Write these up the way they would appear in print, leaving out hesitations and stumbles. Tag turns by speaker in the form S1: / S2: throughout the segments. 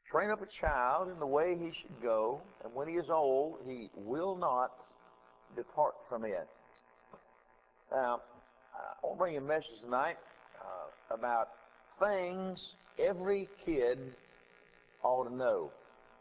S1: Train up a child in the way he should go, and when he is old, he will not depart from it. Now, I want to bring you a message tonight about things every kid ought to know.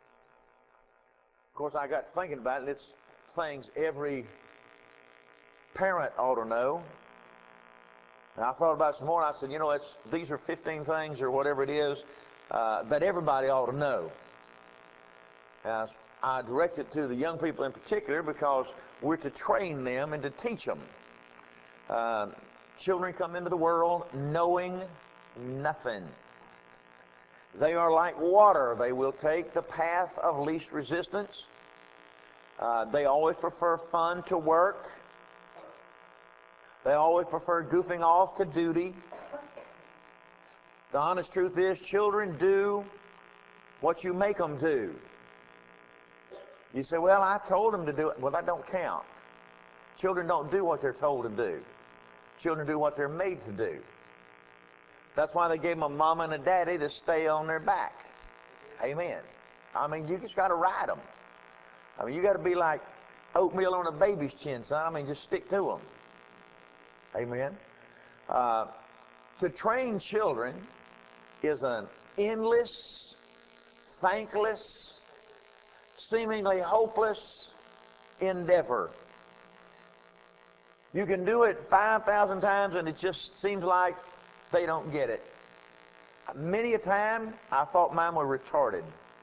S1: Of course, I got thinking about it. It's things every parent ought to know. And I thought about it some more, and I said, these are 15 things or whatever it is that everybody ought to know. And I direct it to the young people in particular because we're to train them and to teach them. Children come into the world knowing nothing. They are like water. They will take the path of least resistance. They always prefer fun to work. They always prefer goofing off to duty. The honest truth is, children do what you make them do. You say, well, I told them to do it. Well, that don't count. Children don't do what they're told to do. Children do what they're made to do. That's why they gave them a mama and a daddy to stay on their back. Amen. I mean, you just got to ride them. I mean, you got to be like oatmeal on a baby's chin, son. I mean, just stick to them. Amen. To train children is an endless, thankless, seemingly hopeless endeavor. You can do it 5,000 times and it just seems like they don't get it. Many a time I thought mine were retarded.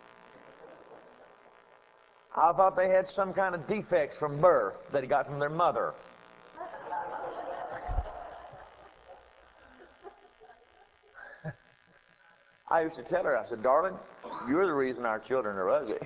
S1: I thought they had some kind of defects from birth that he got from their mother. I used to tell her, I said, darling, you're the reason our children are ugly.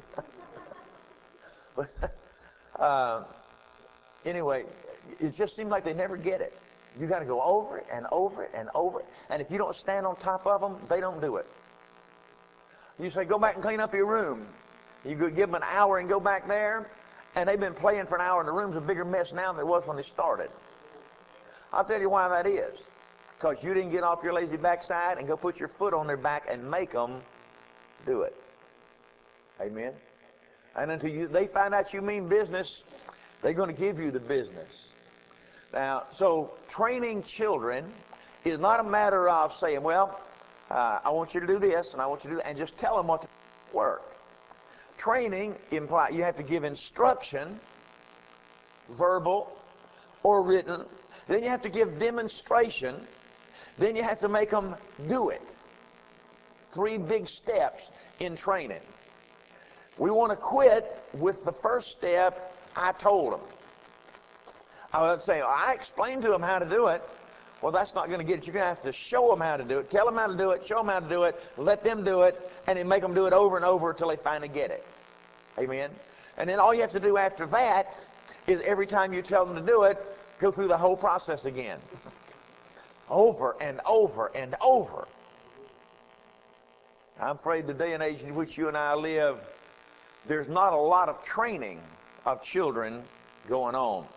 S1: But anyway, it just seems like they never get it. You got to go over it and over it and over it. And if you don't stand on top of them, they don't do it. You say, go back and clean up your room. You give them an hour and go back there, and they've been playing for an hour, and the room's a bigger mess now than it was when they started. I'll tell you why that is. Because you didn't get off your lazy backside and go put your foot on their back and make them do it. Amen. And until they find out you mean business, they're going to give you the business. Now, so training children is not a matter of saying, well, I want you to do this and I want you to do that, and just tell them what to work. Training implies you have to give instruction, verbal or written. Then you have to give demonstration. Then you have to make them do it. 3 big steps in training. We want to quit with the first step, I told them. I would say, I explained to them how to do it. Well, that's not going to get it. You're going to have to show them how to do it, tell them how to do it, show them how to do it, let them do it, and then make them do it over and over until they finally get it. Amen? And then all you have to do after that is every time you tell them to do it, go through the whole process again. Over and over and over. I'm afraid the day and age in which you and I live, there's not a lot of training of children going on.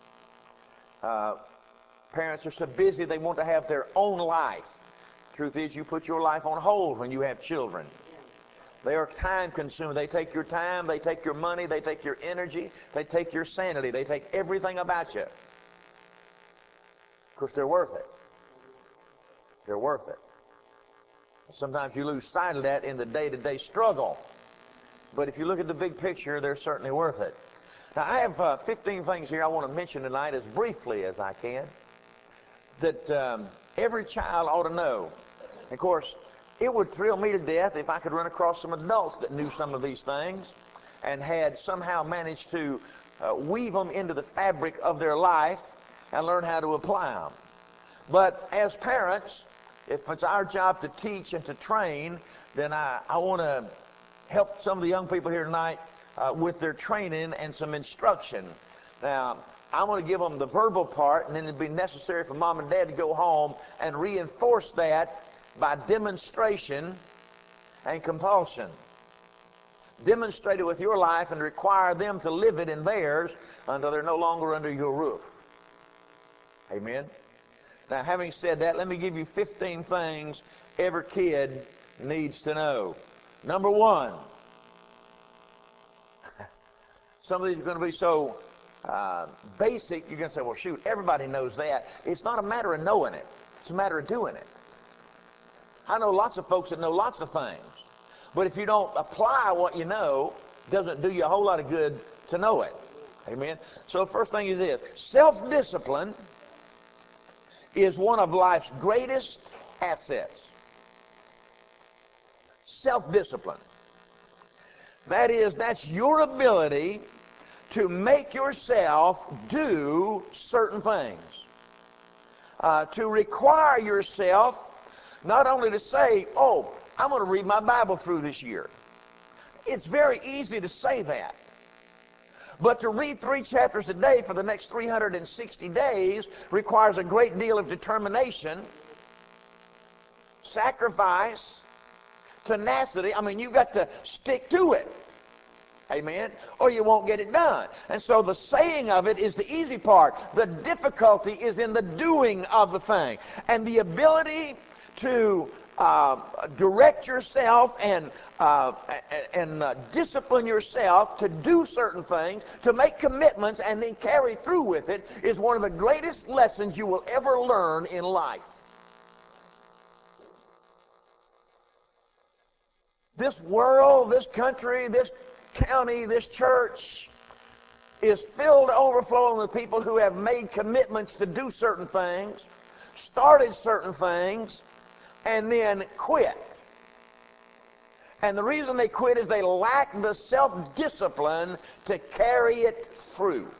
S1: Parents are so busy they want to have their own life. Truth is, you put your life on hold when you have children. They are time consuming. They take your time, they take your money, they take your energy, they take your sanity, they take everything about you. Of course, they're worth it. They're worth it. Sometimes you lose sight of that in the day-to-day struggle. But if you look at the big picture, they're certainly worth it. Now, I have 15 things here I want to mention tonight as briefly as I can that every child ought to know. Of course, it would thrill me to death if I could run across some adults that knew some of these things and had somehow managed to weave them into the fabric of their life and learn how to apply them. But as parents, if it's our job to teach and to train, then I want to help some of the young people here tonight with their training and some instruction. Now, I'm going to give them the verbal part, and then it'd be necessary for mom and dad to go home and reinforce that by demonstration and compulsion. Demonstrate it with your life and require them to live it in theirs until they're no longer under your roof. Amen. Now, having said that, let me give you 15 things every kid needs to know. Number one, some of these are going to be so basic, you're going to say, well, shoot, everybody knows that. It's not a matter of knowing it. It's a matter of doing it. I know lots of folks that know lots of things. But if you don't apply what you know, it doesn't do you a whole lot of good to know it. Amen? So the first thing is this. Self-discipline is one of life's greatest assets. Self-discipline. That's your ability to make yourself do certain things. To require yourself not only to say, oh, I'm going to read my Bible through this year. It's very easy to say that. But to read 3 chapters a day for the next 360 days requires a great deal of determination, sacrifice, tenacity. I mean, you've got to stick to it. Amen? Or you won't get it done. And so the saying of it is the easy part. The difficulty is in the doing of the thing. And the ability to direct yourself and discipline yourself to do certain things, to make commitments and then carry through with it is one of the greatest lessons you will ever learn in life. This world, this country, this county, this church is filled to overflowing with people who have made commitments to do certain things, started certain things, and then quit. And the reason they quit is they lack the self-discipline to carry it through.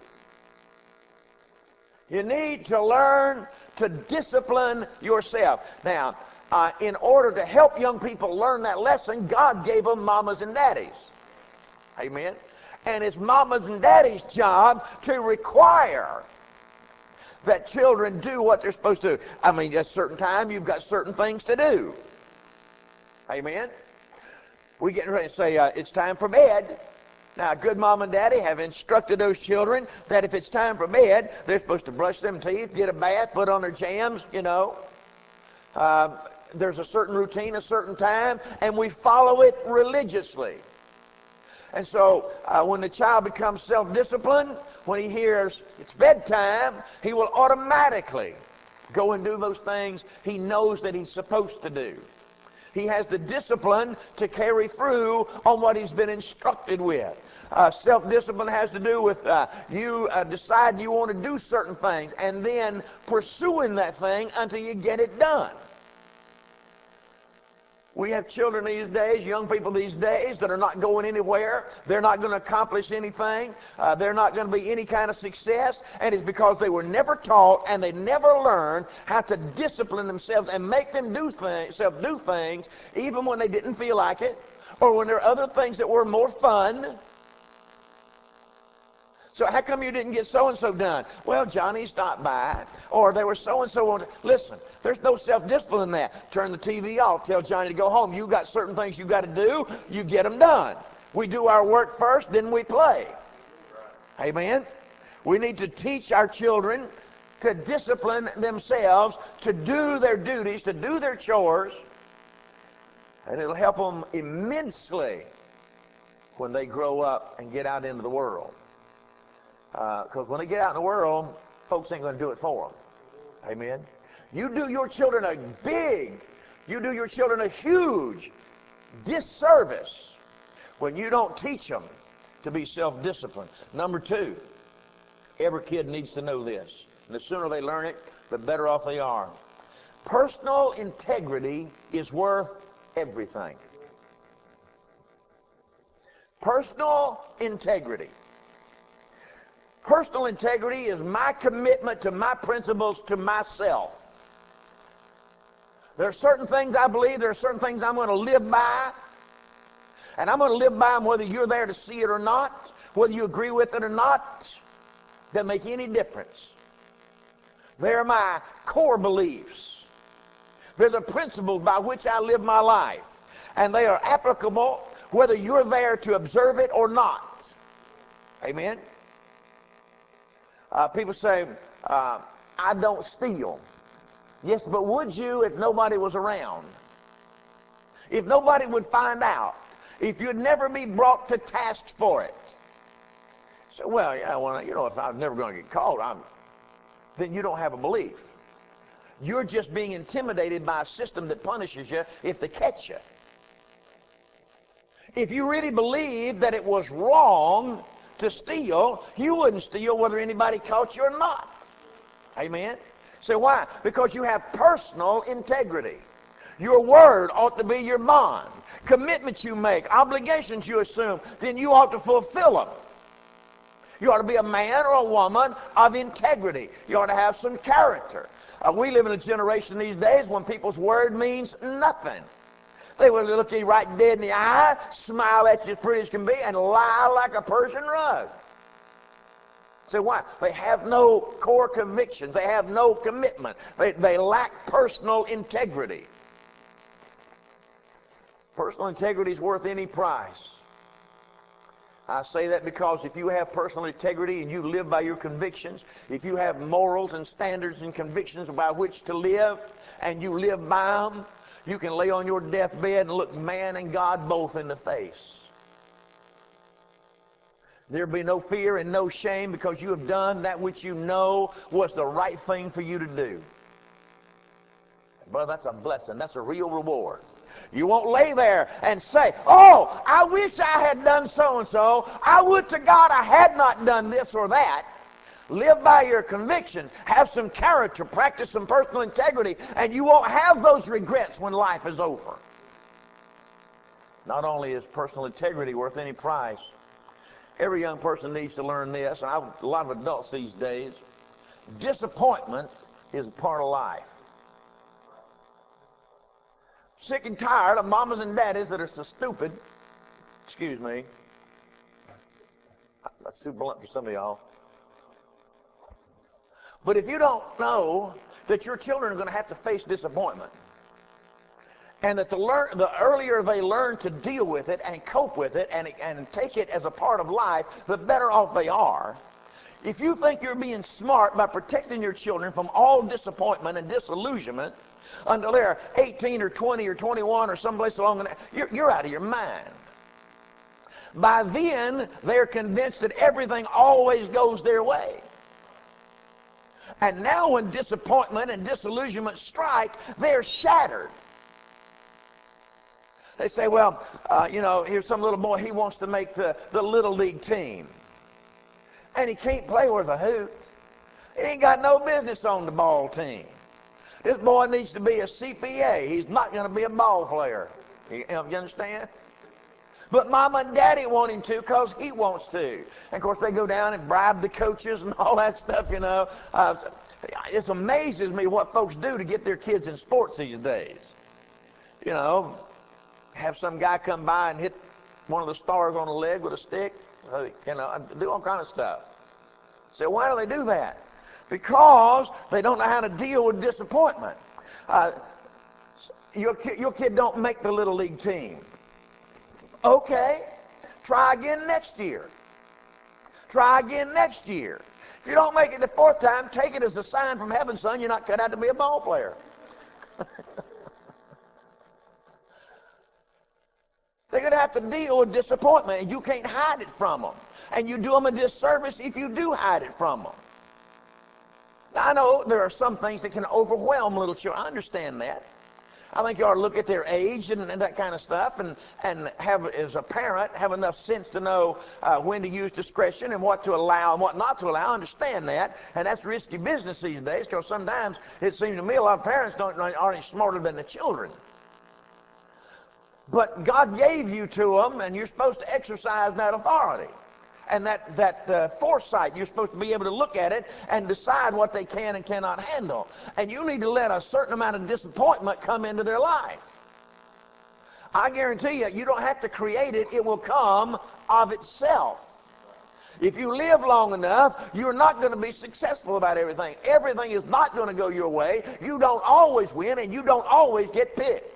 S1: You need to learn to discipline yourself. Now, in order to help young people learn that lesson, God gave them mamas and daddies. Amen? And it's mamas and daddies' job to require that children do what they're supposed to do. I mean, at a certain time, you've got certain things to do. Amen? We get ready to say, it's time for bed. Now, a good mom and daddy have instructed those children that if it's time for bed, they're supposed to brush them teeth, get a bath, put on their jams, you know. There's a certain routine, a certain time, and we follow it religiously. And so when the child becomes self-disciplined, when he hears it's bedtime, he will automatically go and do those things he knows that he's supposed to do. He has the discipline to carry through on what he's been instructed with. Self-discipline has to do with you deciding you want to do certain things and then pursuing that thing until you get it done. We have children these days, young people these days that are not going anywhere. They're not going to accomplish anything. They're not going to be any kind of success. And it's because they were never taught and they never learned how to discipline themselves and make them do things even when they didn't feel like it or when there are other things that were more fun. So how come you didn't get so-and-so done? Well, Johnny stopped by, or there was so-and-so on. Listen, there's no self-discipline in that. Turn the TV off. Tell Johnny to go home. You got certain things you got to do. You get them done. We do our work first, then we play. Amen? We need to teach our children to discipline themselves, to do their duties, to do their chores, and it'll help them immensely when they grow up and get out into the world. Because when they get out in the world, folks ain't going to do it for them. Amen? You do your children a huge disservice when you don't teach them to be self-disciplined. Number two, every kid needs to know this. And the sooner they learn it, the better off they are. Personal integrity is worth everything. Personal integrity. Personal integrity is my commitment to my principles, to myself. There are certain things I believe, there are certain things I'm going to live by, and I'm going to live by them whether you're there to see it or not, whether you agree with it or not, doesn't make any difference. They're my core beliefs. They're the principles by which I live my life, and they are applicable whether you're there to observe it or not. Amen? People say, I don't steal. Yes, but would you if nobody was around? If nobody would find out if you'd never be brought to task for it. So, well, yeah, well, you know, if I'm never going to get caught, then you don't have a belief. You're just being intimidated by a system that punishes you if they catch you. If you really believed that it was wrong to steal, you wouldn't steal whether anybody caught you or not. Amen? So why? Because you have personal integrity. Your word ought to be your bond. Commitments you make, obligations you assume, then you ought to fulfill them. You ought to be a man or a woman of integrity. You ought to have some character. We live in a generation these days when people's word means nothing. They will look you right dead in the eye, smile at you as pretty as can be, and lie like a Persian rug. So why? They have no core convictions. They have no commitment. They lack personal integrity. Personal integrity is worth any price. I say that because if you have personal integrity and you live by your convictions, if you have morals and standards and convictions by which to live, and you live by them, you can lay on your deathbed and look man and God both in the face. There'll be no fear and no shame because you have done that which you know was the right thing for you to do. Brother, that's a blessing. That's a real reward. You won't lay there and say, oh, I wish I had done so-and-so. I would to God I had not done this or that. Live by your conviction. Have some character. Practice some personal integrity. And you won't have those regrets when life is over. Not only is personal integrity worth any price, every young person needs to learn this, and a lot of adults these days, disappointment is a part of life. Sick and tired of mamas and daddies that are so stupid. Excuse me. That's too blunt for some of y'all. But if you don't know that your children are going to have to face disappointment, and that the earlier they learn to deal with it and cope with it and take it as a part of life, the better off they are. If you think you're being smart by protecting your children from all disappointment and disillusionment until they're 18 or 20 or 21 or someplace along the line, you're out of your mind. By then, they're convinced that everything always goes their way. And now when disappointment and disillusionment strike, they're shattered. They say, well, you know, here's some little boy, he wants to make the little league team. And he can't play worth a hoot. He ain't got no business on the ball team. This boy needs to be a CPA. He's not going to be a ball player. You understand? But mama and daddy want him to because he wants to. And of course, they go down and bribe the coaches and all that stuff, you know. It amazes me what folks do to get their kids in sports these days. You know, have some guy come by and hit one of the stars on the leg with a stick. You know, do all kind of stuff. So why do they do that? Because they don't know how to deal with disappointment. Your kid don't make the little league team. Okay, try again next year. Try again next year. If you don't make it the fourth time, take it as a sign from heaven, son, you're not cut out to be a ball player. They're going to have to deal with disappointment, and you can't hide it from them. And you do them a disservice if you do hide it from them. Now, I know there are some things that can overwhelm little children. I understand that. I think you ought to look at their age and that kind of stuff, and have, as a parent, have enough sense to know when to use discretion and what to allow and what not to allow. I understand that, and that's risky business these days, because sometimes it seems to me a lot of parents aren't any smarter than the children. But God gave you to them, and you're supposed to exercise that authority. And that foresight, you're supposed to be able to look at it and decide what they can and cannot handle. And you need to let a certain amount of disappointment come into their life. I guarantee you, you don't have to create it. It will come of itself. If you live long enough, you're not going to be successful about everything. Everything is not going to go your way. You don't always win, and you don't always get picked.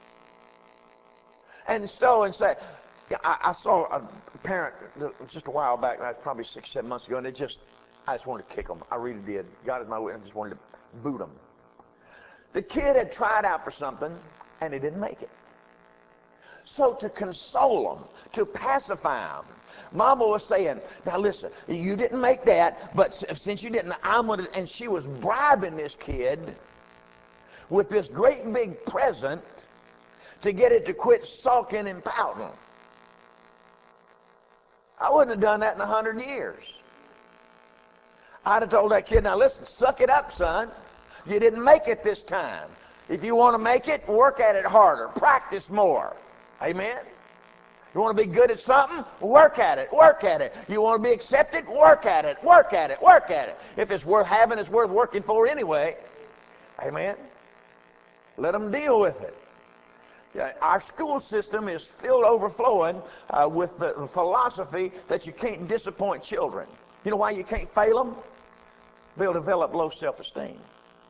S1: And so, and say, I saw a parent just a while back, probably 6-7 months ago, and I just wanted to kick them. I really did. God is my witness, I just wanted to boot them. The kid had tried out for something, and he didn't make it. So to console them, to pacify them, Mama was saying, now listen, you didn't make that, but since you didn't, I'm going to, and she was bribing this kid with this great big present to get it to quit sulking and pouting. I wouldn't have done that in 100 years. I'd have told that kid, now listen, suck it up, son. You didn't make it this time. If you want to make it, work at it harder. Practice more. Amen? You want to be good at something? Work at it. Work at it. You want to be accepted? Work at it. Work at it. Work at it. If it's worth having, it's worth working for anyway. Amen? Let them deal with it. Yeah, our school system is filled overflowing with the philosophy that you can't disappoint children. You know why you can't fail them? They'll develop low self-esteem.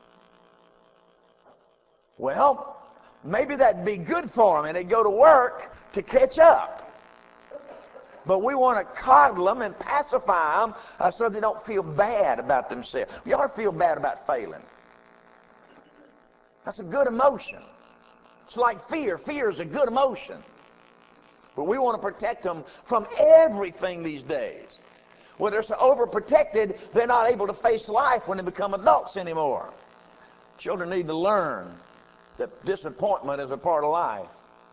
S1: Well, maybe that'd be good for them, and they'd go to work to catch up. But we want to coddle them and pacify them so they don't feel bad about themselves. You ought to feel bad about failing. That's a good emotion. It's like fear. Fear is a good emotion. But we want to protect them from everything these days. When they're so overprotected, they're not able to face life when they become adults anymore. Children need to learn that disappointment is a part of life.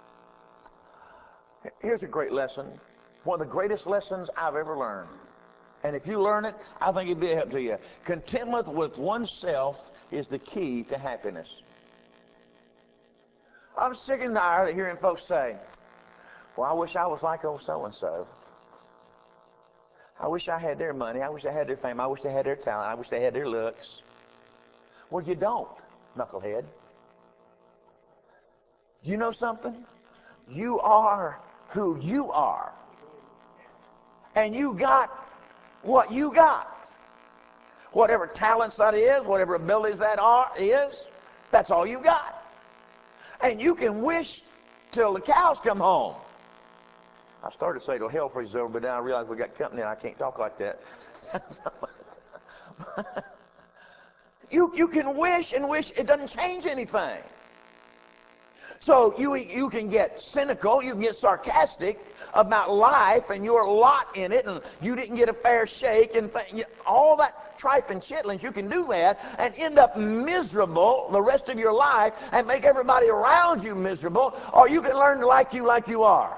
S1: Here's a great lesson. One of the greatest lessons I've ever learned. And if you learn it, I think it'd be a help to you. Contentment with oneself is the key to happiness. I'm sick and tired of hearing folks say, well, I wish I was like old so-and-so. I wish I had their money. I wish I had their fame. I wish they had their talent. I wish they had their looks. Well, you don't, knucklehead. Do you know something? You are who you are. And you got what you got. Whatever talents that is, whatever abilities that is, that's all you got. And you can wish till the cows come home. I started to say till hell freezes over, but then I realized we got company and I can't talk like that. You can wish and wish. It doesn't change anything. So you can get cynical, you can get sarcastic about life and your lot in it, and you didn't get a fair shake, and all that tripe and chitlins. You can do that and end up miserable the rest of your life and make everybody around you miserable, or you can learn to like you are.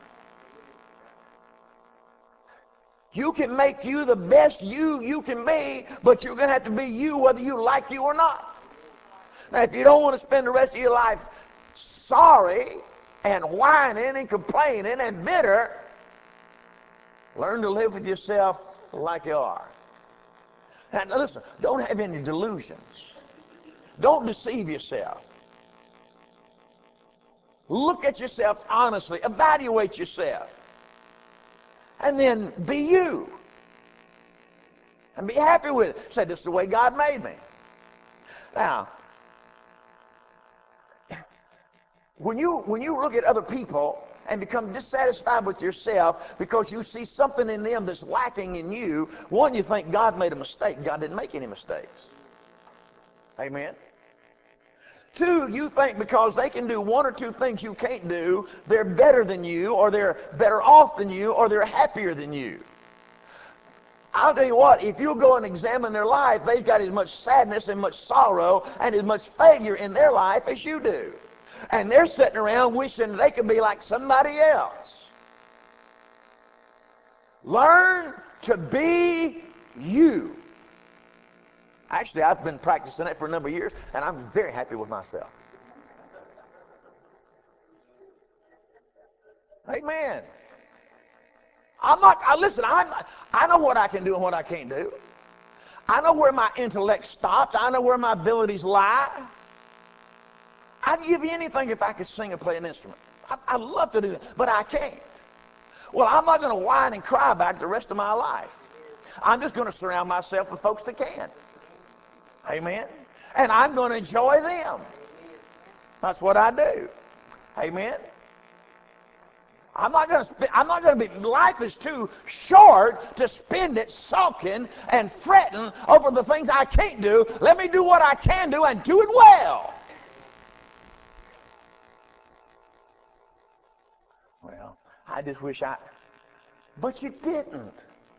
S1: You can make you the best you can be, but you're going to have to be you whether you like you or not. Now, if you don't want to spend the rest of your life sorry and whining and complaining and bitter, learn to live with yourself like you are. Now, listen, don't have any delusions. Don't deceive yourself. Look at yourself honestly. Evaluate yourself. And then be you. And be happy with it. Say, this is the way God made me. Now, when you look at other people and become dissatisfied with yourself because you see something in them that's lacking in you, one, you think God made a mistake. God didn't make any mistakes. Amen? Two, you think because they can do one or two things you can't do, they're better than you, or they're better off than you, or they're happier than you. I'll tell you what, if you'll go and examine their life, they've got as much sadness and much sorrow and as much failure in their life as you do. And they're sitting around wishing they could be like somebody else. Learn to be you. Actually, I've been practicing that for a number of years, and I'm very happy with myself. Amen. Listen, I know what I can do and what I can't do. I know where my intellect stops. I know where my abilities lie. I'd give you anything if I could sing and play an instrument. I'd love to do that, but I can't. Well, I'm not going to whine and cry about it the rest of my life. I'm just going to surround myself with folks that can. Amen. And I'm going to enjoy them. That's what I do. Amen. I'm not going to be, life is too short to spend it sulking and fretting over the things I can't do. Let me do what I can do and do it well. Well, I just wish I... But you didn't.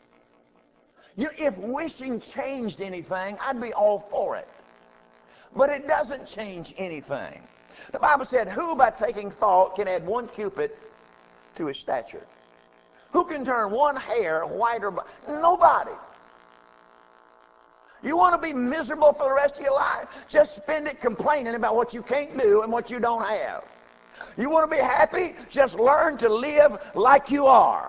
S1: If wishing changed anything, I'd be all for it. But it doesn't change anything. The Bible said, who by taking thought can add 1 cubit to his stature? Who can turn 1 hair white or black? Nobody. You want to be miserable for the rest of your life? Just spend it complaining about what you can't do and what you don't have. You want to be happy? Just learn to live like you are.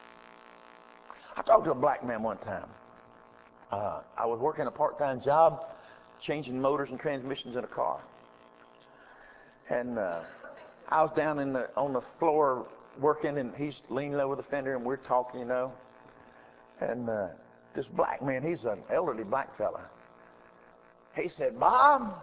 S1: I talked to a black man one time. I was working a part-time job, changing motors and transmissions in a car. And I was down on the floor working, and he's leaning over the fender, and we're talking, you know. And this black man, he's an elderly black fella. He said, Bob,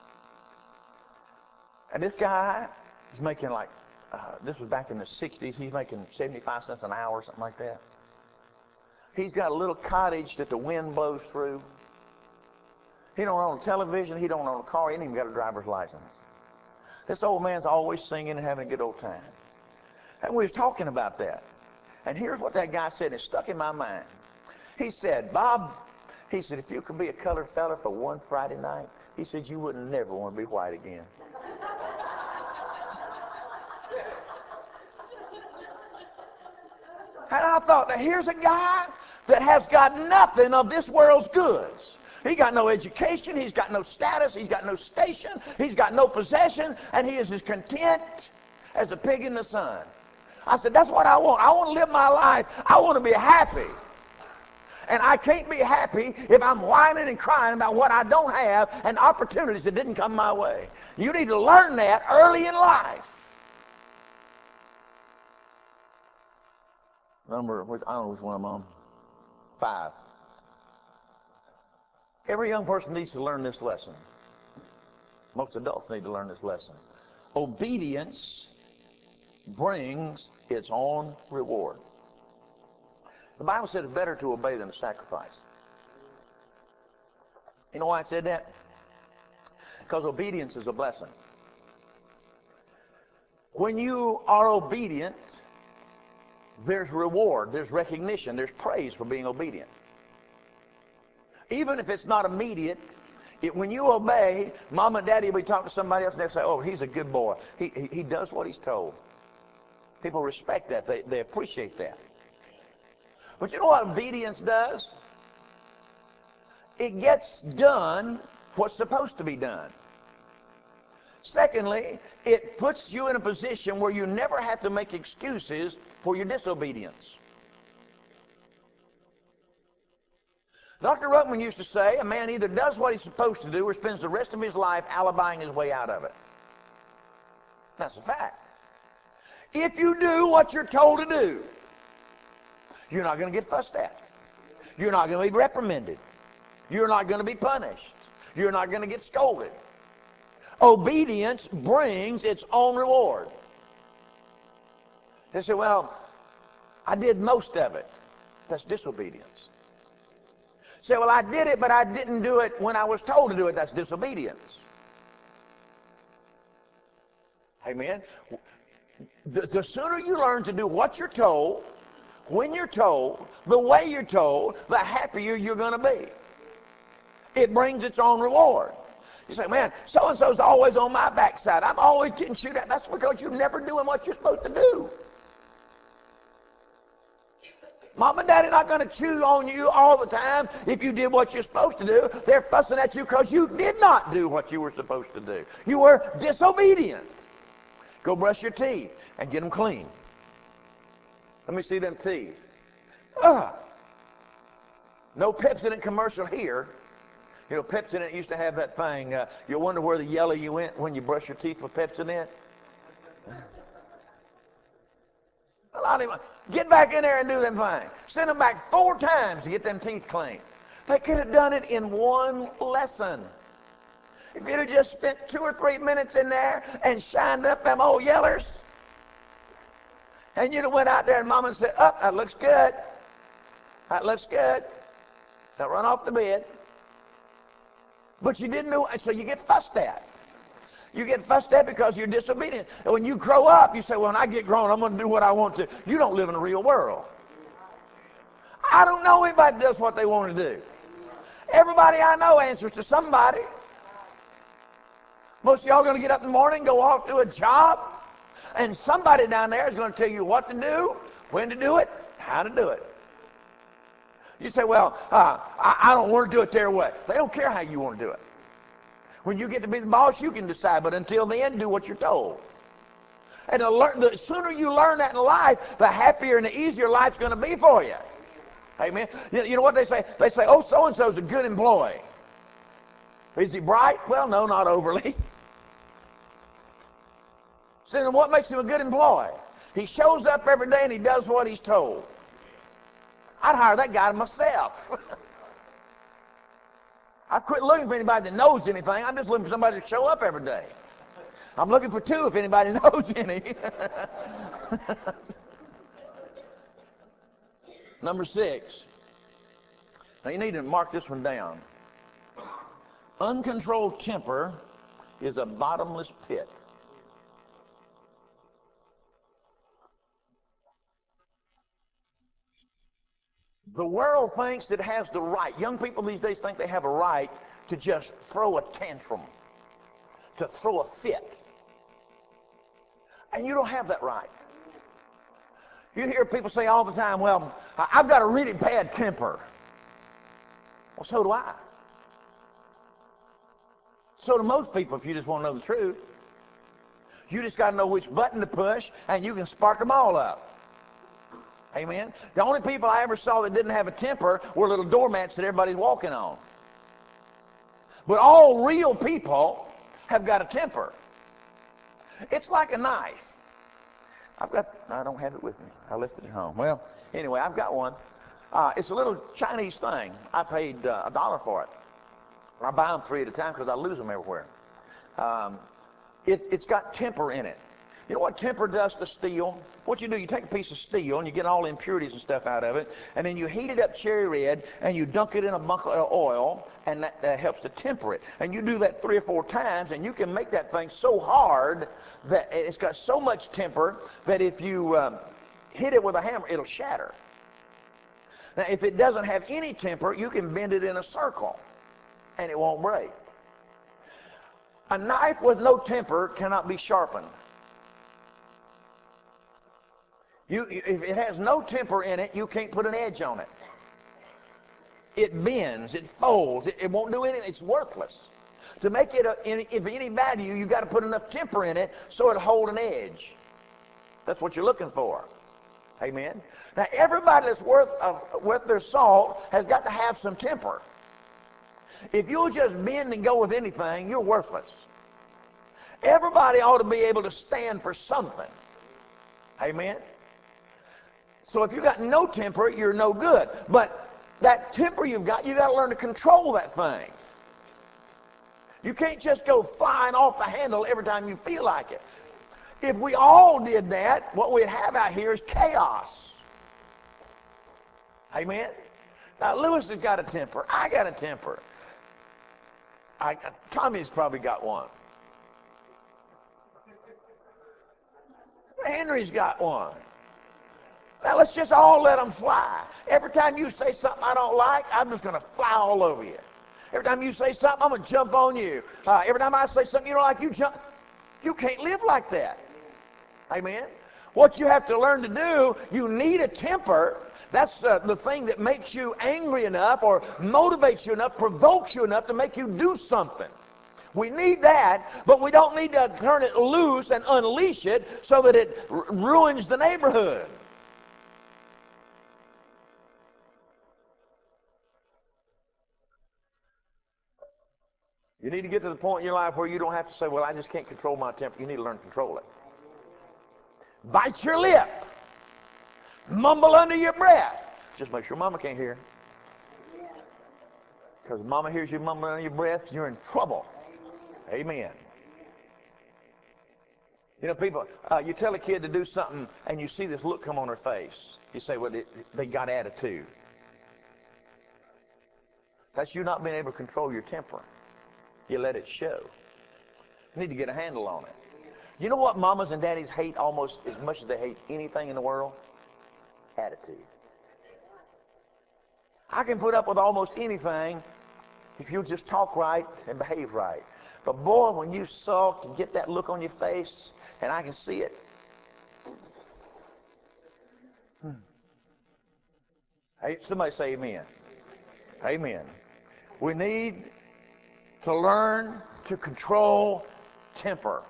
S1: and this guy is making like, this was back in the 60s, he's making 75 cents an hour or something like that. He's got a little cottage that the wind blows through. He don't own a television, he don't own a car, he ain't even got a driver's license. This old man's always singing and having a good old time. And we was talking about that. And here's what that guy said, it stuck in my mind. He said, Bob, he said, if you could be a colored fella for one Friday night, he said, you wouldn't never want to be white again. And I thought, now here's a guy that has got nothing of this world's goods. He got no education, he's got no status, he's got no station, he's got no possession, and he is as content as a pig in the sun. I said, that's what I want. I want to live my life. I want to be happy. And I can't be happy if I'm whining and crying about what I don't have and opportunities that didn't come my way. You need to learn that early in life. I don't know which one I'm on. 5. Every young person needs to learn this lesson. Most adults need to learn this lesson. Obedience brings its own reward. The Bible said it's better to obey than to sacrifice. You know why I said that? Because obedience is a blessing. When you are obedient, there's reward, there's recognition, there's praise for being obedient. Even if it's not immediate, when you obey, mom and daddy will be talking to somebody else and they'll say, oh, he's a good boy. He does what he's told. People respect that. They appreciate that. But you know what obedience does? It gets done what's supposed to be done. Secondly, it puts you in a position where you never have to make excuses for your disobedience. Dr. Ruckman used to say, a man either does what he's supposed to do or spends the rest of his life alibiing his way out of it. That's a fact. If you do what you're told to do, you're not going to get fussed at. You're not going to be reprimanded. You're not going to be punished. You're not going to get scolded. Obedience brings its own reward. They say, well, I did most of it. That's disobedience. Say, well, I did it, but I didn't do it when I was told to do it. That's disobedience. Amen. The sooner you learn to do what you're told, when you're told, the way you're told, the happier you're going to be. It brings its own reward. You say, man, so-and-so's always on my backside. I'm always getting chewed at. That's because you're never doing what you're supposed to do. Mom and Dad are not going to chew on you all the time if you did what you're supposed to do. They're fussing at you because you did not do what you were supposed to do. You were disobedient. Go brush your teeth and get them clean. Let me see them teeth. No Pepsodent commercial here. You know, Pepsodent used to have that thing. You wonder where the yellow you went when you brush your teeth with Pepsodent. A lot of them, get back in there and do them things. Send them back 4 times to get them teeth clean. They could have done it in one lesson. If you'd have just spent 2 or 3 minutes in there and shined up them old yellers, and you'd have went out there and Mama said, oh, that looks good. That looks good. Now run off the bed. But you didn't do it, so you get fussed at. You get fussed at because you're disobedient. And when you grow up, you say, well, when I get grown, I'm going to do what I want to. You don't live in the real world. I don't know anybody that does what they want to do. Everybody I know answers to somebody. Most of y'all are going to get up in the morning, go off to a job, and somebody down there is going to tell you what to do, when to do it, how to do it. You say, well, I don't want to do it their way. They don't care how you want to do it. When you get to be the boss, you can decide, but until then, do what you're told. And the sooner you learn that in life, the happier and the easier life's going to be for you. Amen. You know what they say? They say, oh, so-and-so's a good employee. Is he bright? Well, no, not overly. So then what makes him a good employee? He shows up every day and he does what he's told. I'd hire that guy myself. I quit looking for anybody that knows anything. I'm just looking for somebody to show up every day. I'm looking for two if anybody knows any. Number 6. Now you need to mark this one down. Uncontrolled temper is a bottomless pit. The world thinks it has the right. Young people these days think they have a right to just throw a tantrum, to throw a fit. And you don't have that right. You hear people say all the time, well, I've got a really bad temper. Well, so do I. So do most people if you just want to know the truth. You just got to know which button to push and you can spark them all up. Amen. The only people I ever saw that didn't have a temper were little doormats that everybody's walking on. But all real people have got a temper. It's like a knife. I don't have it with me. I left it at home. Well, anyway, I've got one. It's a little Chinese thing. I paid $1 for it. I buy them 3 at a time because I lose them everywhere. It's got temper in it. You know what temper does to steel? What you do, you take a piece of steel and you get all the impurities and stuff out of it, and then you heat it up cherry red and you dunk it in a bucket of oil, and that helps to temper it. And you do that 3 or 4 times, and you can make that thing so hard that it's got so much temper that if you hit it with a hammer, it'll shatter. Now, if it doesn't have any temper, you can bend it in a circle, and it won't break. A knife with no temper cannot be sharpened. If it has no temper in it, you can't put an edge on it. It bends, it folds, it won't do anything. It's worthless. To make it of any value, you got to put enough temper in it so it'll hold an edge. That's what you're looking for. Amen. Now everybody that's worth their salt has got to have some temper. If you'll just bend and go with anything, you're worthless. Everybody ought to be able to stand for something. Amen. So if you got no temper, you're no good. But that temper you got to learn to control that thing. You can't just go flying off the handle every time you feel like it. If we all did that, what we'd have out here is chaos. Amen? Now, Lewis has got a temper. I got a temper. Tommy's probably got one. Henry's got one. Now, let's just all let them fly. Every time you say something I don't like, I'm just going to fly all over you. Every time you say something, I'm going to jump on you. Every time I say something you don't like, you jump. You can't live like that. Amen? What you have to learn to do, you need a temper. That's the thing that makes you angry enough or motivates you enough, provokes you enough to make you do something. We need that, but we don't need to turn it loose and unleash it so that it ruins the neighborhood. You need to get to the point in your life where you don't have to say, well, I just can't control my temper. You need to learn to control it. Bite your lip. Mumble under your breath. Just make sure mama can't hear. Because if mama hears you mumbling under your breath, you're in trouble. Amen. You know, people, you tell a kid to do something and you see this look come on their face. You say, well, they got attitude. That's you not being able to control your temper. You let it show. You need to get a handle on it. You know what mamas and daddies hate almost as much as they hate anything in the world? Attitude. I can put up with almost anything if you just talk right and behave right. But boy, when you sulk and get that look on your face, and I can see it. Hey, somebody say amen. Amen. We need to learn to control temper.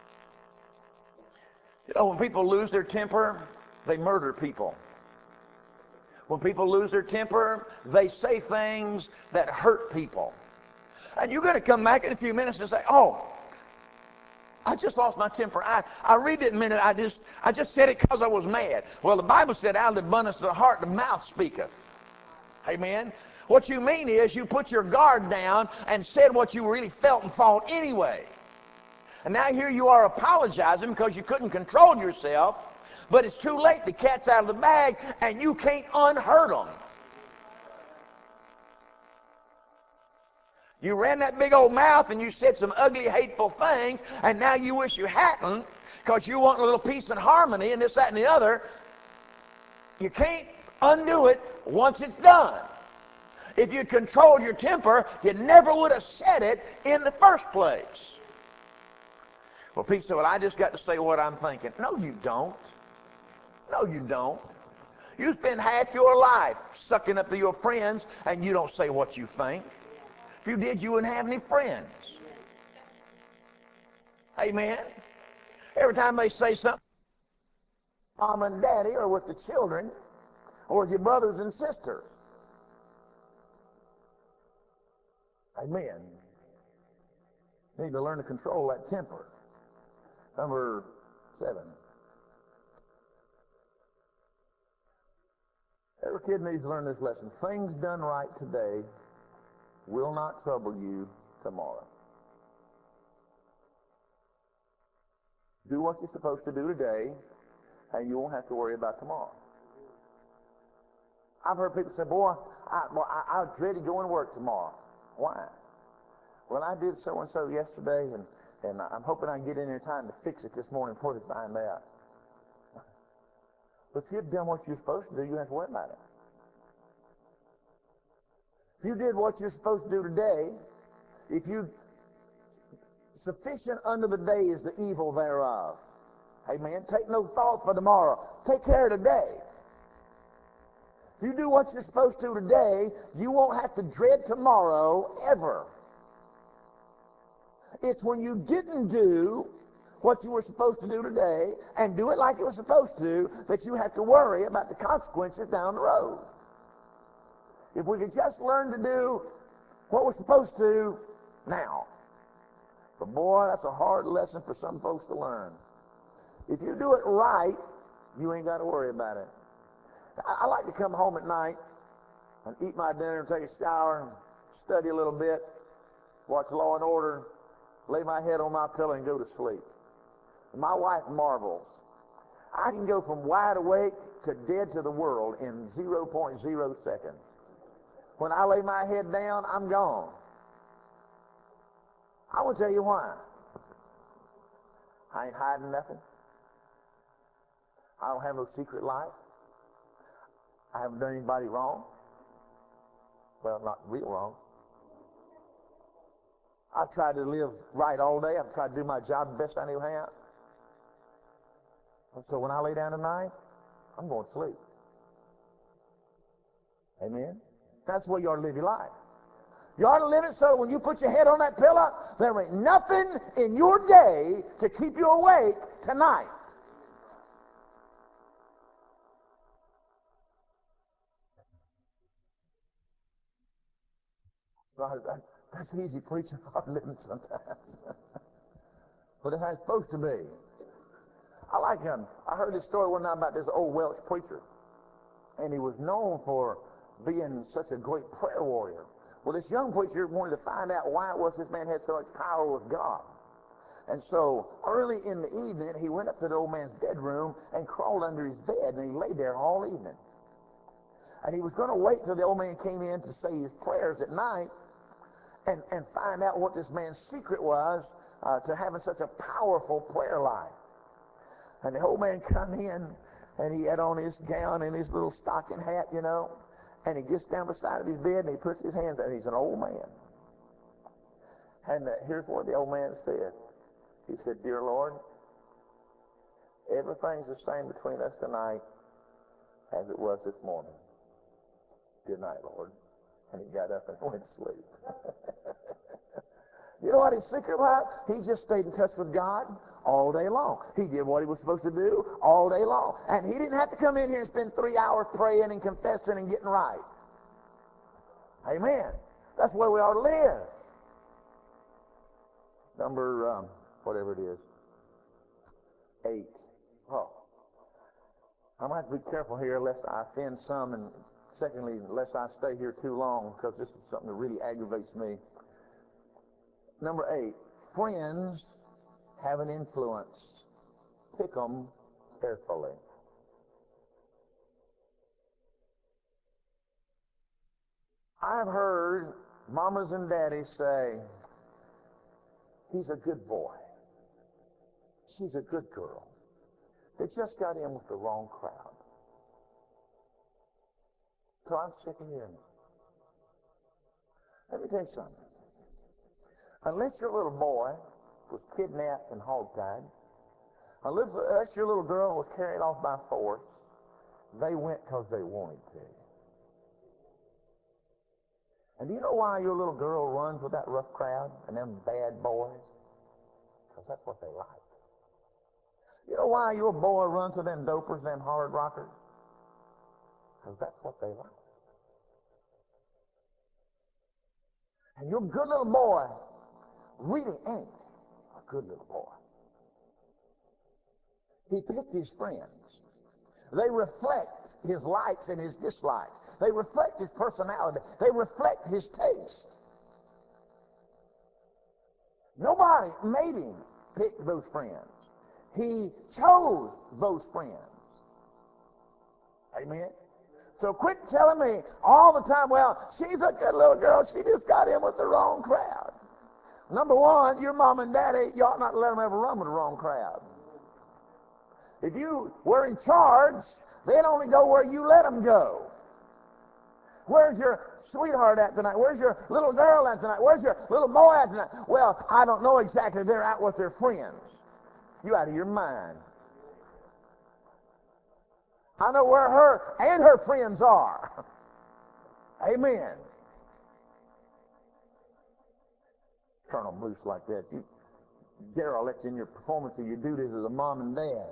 S1: You know, when people lose their temper, they murder people. When people lose their temper, they say things that hurt people. And you're going to come back in a few minutes and say, oh, I just lost my temper. I read it in a minute. I just said it because I was mad. Well, the Bible said, out of the abundance of the heart, the mouth speaketh. Amen. What you mean is you put your guard down and said what you really felt and thought anyway. And now here you are apologizing because you couldn't control yourself, but it's too late. The cat's out of the bag and you can't unhurt them. You ran that big old mouth and you said some ugly, hateful things, and now you wish you hadn't because you want a little peace and harmony and this, that, and the other. You can't undo it once it's done. If you controlled your temper, you never would have said it in the first place. Well, people say, well, I just got to say what I'm thinking. No, you don't. No, you don't. You spend half your life sucking up to your friends and you don't say what you think. If you did, you wouldn't have any friends. Amen. Every time they say something, mom and daddy, or with the children, or with your brothers and sisters. Amen. You need to learn to control that temper. Number 7. Every kid needs to learn this lesson. Things done right today will not trouble you tomorrow. Do what you're supposed to do today, and you won't have to worry about tomorrow. I've heard people say, boy, I dreaded going to work tomorrow. Why? Well, I did so-and-so yesterday, and I'm hoping I can get in there in time to fix it this morning before they find out. But if you'd done what you're supposed to do, you don't have to worry about it. If you did what you're supposed to do today, if you sufficient unto the day is the evil thereof. Amen. Take no thought for tomorrow. Take care of today. If you do what you're supposed to today, you won't have to dread tomorrow ever. It's when you didn't do what you were supposed to do today and do it like you were supposed to that you have to worry about the consequences down the road. If we could just learn to do what we're supposed to now. But boy, that's a hard lesson for some folks to learn. If you do it right, you ain't got to worry about it. I like to come home at night and eat my dinner and take a shower and study a little bit, watch Law and Order, lay my head on my pillow and go to sleep. My wife marvels. I can go from wide awake to dead to the world in 0.0 seconds. When I lay my head down, I'm gone. I want to tell you why. I ain't hiding nothing. I don't have no secret life. I haven't done anybody wrong. Well, not real wrong. I've tried to live right all day. I've tried to do my job the best I knew how. And so when I lay down tonight, I'm going to sleep. Amen? That's the way you ought to live your life. You ought to live it so when you put your head on that pillow, there ain't nothing in your day to keep you awake tonight. That's easy preaching, hard living sometimes. But it's how it's supposed to be. I like him. I heard this story one night about this old Welsh preacher. And he was known for being such a great prayer warrior. Well, this young preacher wanted to find out why it was this man had so much power with God. And so early in the evening, he went up to the old man's bedroom and crawled under his bed, and he lay there all evening. And he was going to wait till the old man came in to say his prayers at night and find out what this man's secret was to having such a powerful prayer life. And the old man come in, and he had on his gown and his little stocking hat, you know, and he gets down beside of his bed and he puts his hands out. He's an old man. And here's what the old man said. He said, "Dear Lord, everything's the same between us tonight as it was this morning. Good night, Lord." And he got up and went to sleep. You know what his secret was? He just stayed in touch with God all day long. He did what he was supposed to do all day long. And he didn't have to come in here and spend 3 hours praying and confessing and getting right. Amen. That's the way we ought to live. Number, whatever it is, 8. Oh, I'm going to have to be careful here lest I offend some, and secondly, lest I stay here too long, because this is something that really aggravates me. Number 8, friends have an influence. Pick them carefully. I've heard mamas and daddies say, "He's a good boy. She's a good girl. They just got in with the wrong crowd." So I'm sick of hearing it. Let me tell you something. Unless your little boy was kidnapped and hogtied, unless your little girl was carried off by force, they went because they wanted to. And do you know why your little girl runs with that rough crowd and them bad boys? Because that's what they like. You know why your boy runs with them dopers, them hard rockers? Because that's what they like. And your good little boy really ain't a good little boy. He picked his friends. They reflect his likes and his dislikes. They reflect his personality. They reflect his taste. Nobody made him pick those friends. He chose those friends. Amen? So quit telling me all the time, "Well, she's a good little girl. She just got in with the wrong crowd." Number one, your mom and daddy, you ought not to let them ever run with the wrong crowd. If you were in charge, they'd only go where you let them go. Where's your sweetheart at tonight? Where's your little girl at tonight? Where's your little boy at tonight? Well, I don't know exactly. They're out with their friends. You out of your mind. I know where her and her friends are. Amen. Turn them loose like that. You derelict in your performance of your duties as a mom and dad.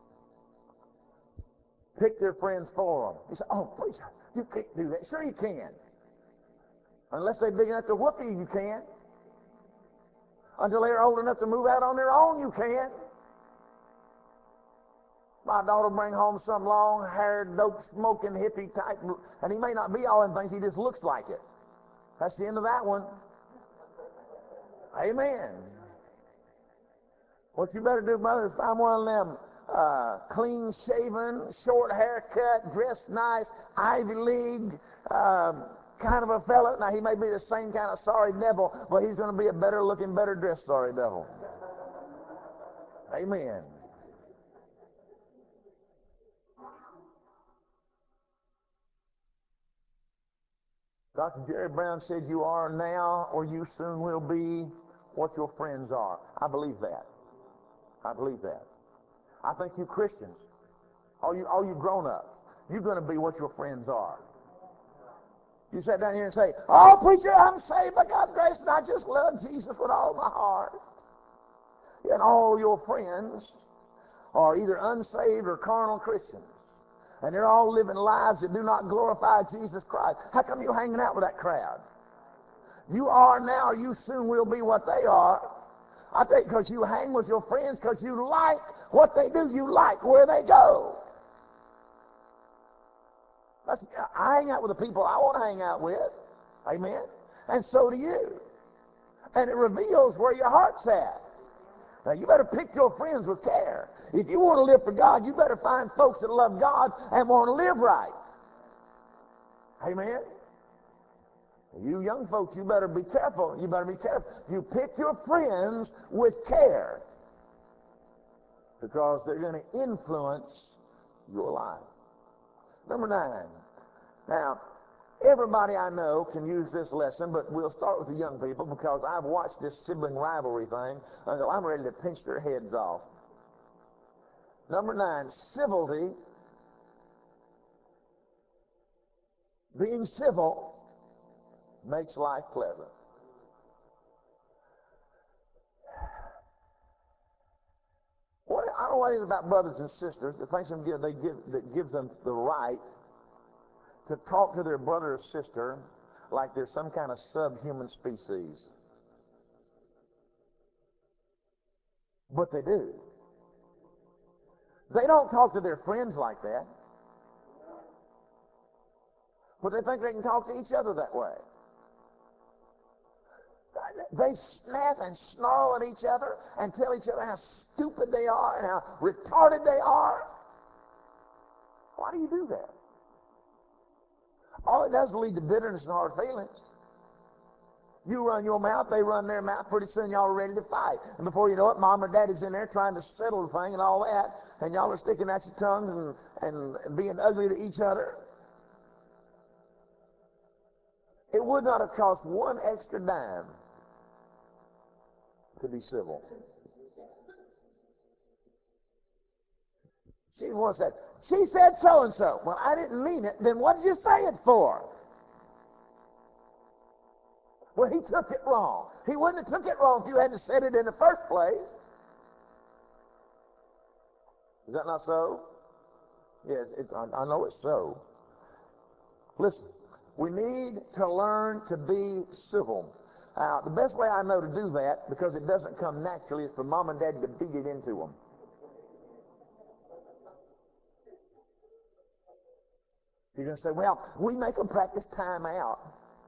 S1: Pick their friends for them. You say, "Oh, preacher, you can't do that." Sure you can. Unless they're big enough to whoop you, you can. Until they're old enough to move out on their own, you can. My daughter bring home some long-haired, dope-smoking hippie type, and he may not be all them things, he just looks like it. That's the end of that one. Amen. What you better do, mother, is find one of them clean-shaven, short haircut, dressed nice, Ivy League kind of a fella. Now, he may be the same kind of sorry devil, but he's going to be a better-looking, better-dressed sorry devil. Amen. Dr. Jerry Brown said, "You are now, or you soon will be, what your friends are." I believe that. I believe that. I think you Christians, all you grown-ups, you're going to be what your friends are. You sat down here and say, "Oh, preacher, I'm saved by God's grace, and I just love Jesus with all my heart." And all your friends are either unsaved or carnal Christians. And they're all living lives that do not glorify Jesus Christ. How come you're hanging out with that crowd? You are now, you soon will be what they are. I think because you hang with your friends because you like what they do. You like where they go. I hang out with the people I want to hang out with. Amen? And so do you. And it reveals where your heart's at. Now, you better pick your friends with care. If you want to live for God, you better find folks that love God and want to live right. Amen? You young folks, you better be careful. You better be careful. You pick your friends with care because they're going to influence your life. Number 9. Now, everybody I know can use this lesson, but we'll start with the young people because I've watched this sibling rivalry thing until I'm ready to pinch their heads off. Number 9, civility. Being civil makes life pleasant. I don't know what it is about brothers and sisters that thinks that gives them the right to talk to their brother or sister like they're some kind of subhuman species. But they do. They don't talk to their friends like that. But they think they can talk to each other that way. They snap and snarl at each other and tell each other how stupid they are and how retarded they are. Why do you do that? All it does is lead to bitterness and hard feelings. You run your mouth, they run their mouth. Pretty soon y'all are ready to fight. And before you know it, mom or daddy's in there trying to settle the thing and all that. And y'all are sticking out your tongues and being ugly to each other. It would not have cost one extra dime to be civil. She once said, she said so-and-so. Well, I didn't mean it. Then what did you say it for? Well, he took it wrong. He wouldn't have took it wrong if you hadn't said it in the first place. Is that not so? Yes, I know it's so. Listen, we need to learn to be civil. The best way I know to do that, because it doesn't come naturally, is for mom and dad to beat it into them. You're going to say, well, we make them practice time out.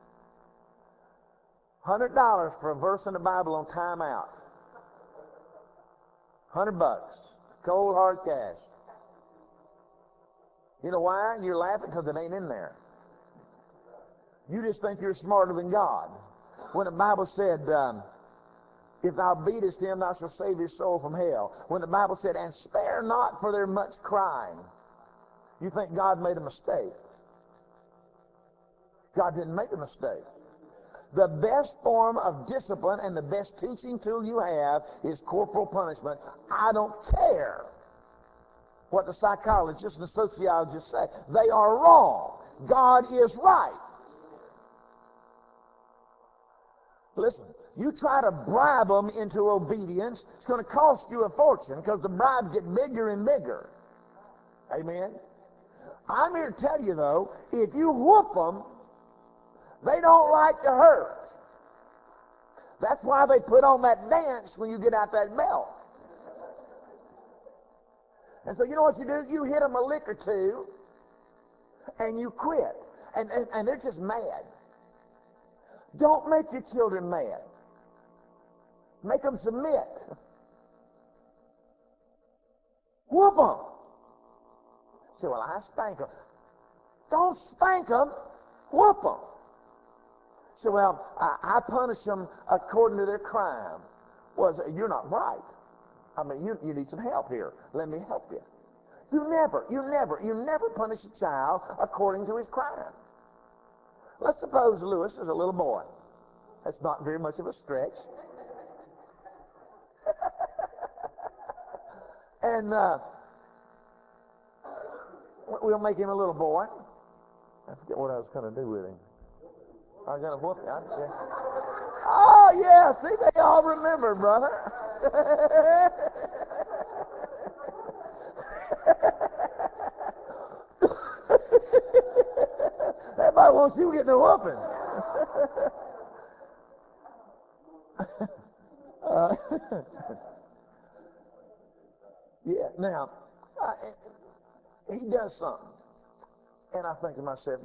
S1: $100 for a verse in the Bible on time out. $100. Cold hard cash. You know why? You're laughing because it ain't in there. You just think you're smarter than God. When the Bible said, if thou beatest him, thou shalt save his soul from hell. When the Bible said, and spare not for their much crying, you think God made a mistake. God didn't make a mistake. The best form of discipline and the best teaching tool you have is corporal punishment. I don't care what the psychologists and the sociologists say. They are wrong. God is right. Listen, you try to bribe them into obedience, it's going to cost you a fortune because the bribes get bigger and bigger. Amen? I'm here to tell you, though, if you whoop them, they don't like to hurt. That's why they put on that dance when you get out that belt. And so you know what you do? You hit them a lick or two, and you quit. And they're just mad. Don't make your children mad. Make them submit. Whoop them. Say, well, I spank them. Don't spank them. Whoop them. Say, well, I punish them according to their crime. Well, you're not right. I mean, you need some help here. Let me help you. You never punish a child according to his crime. Let's suppose Lewis is a little boy. That's not very much of a stretch. And we'll make him a little boy. I forget what I was going to do with him. I was going to whoop him. Oh, yeah, see, they all remember, brother. Everybody wants you getting a whooping. Yeah, now, he does something. And I think to myself,